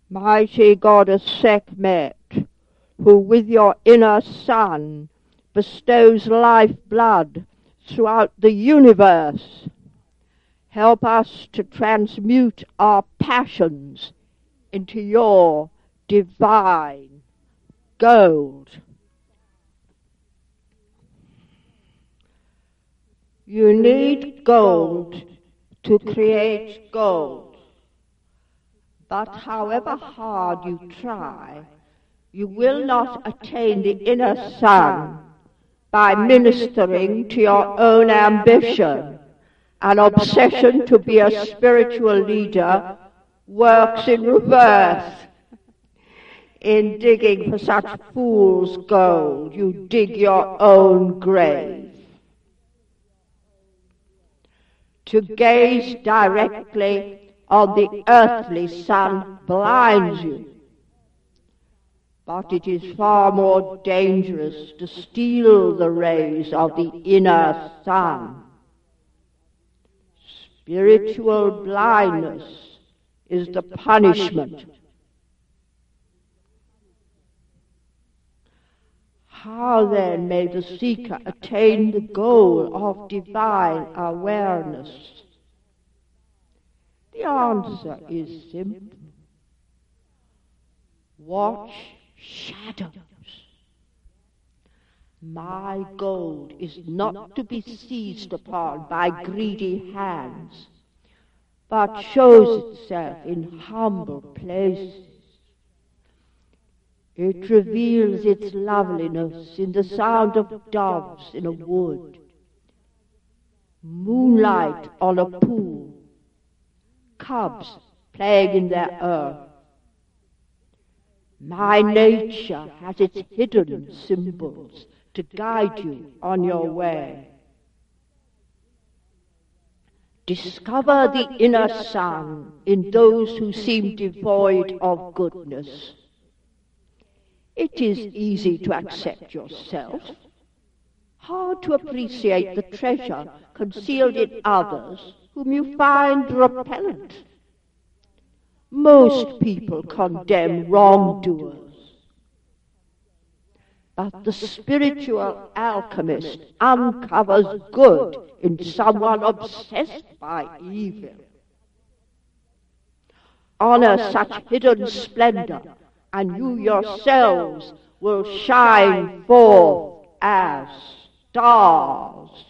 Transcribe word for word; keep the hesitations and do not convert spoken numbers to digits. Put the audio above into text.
Mighty goddess Sekhmet, who with your inner sun bestows life-blood throughout the universe, help us to transmute our passions into your divine gold. You need gold to create gold, but however hard you try, you will not attain the inner sun by ministering to your own ambition. An obsession to be a spiritual leader works in reverse. In digging for such fool's gold, you dig your own grave. To gaze directly on the earthly sun blinds you, but it is far more dangerous to steal the rays of the inner sun. Spiritual blindness is the punishment. How then may the seeker attain the goal of divine awareness? The answer is simple. Watch shadows. My gold is not to be seized upon by greedy hands, but shows itself in humble places. It reveals its loveliness in the sound of doves in a wood, moonlight on a pool, cubs playing in their earth. My nature has its hidden symbols to guide you on your way. Discover the inner sun in those who seem devoid of goodness. It is easy to accept yourself, hard to appreciate the treasure concealed in others whom you find repellent. Most people condemn wrongdoers, but the spiritual alchemist uncovers good in someone obsessed by evil. Honor such hidden splendor, and you yourselves will shine forth as stars.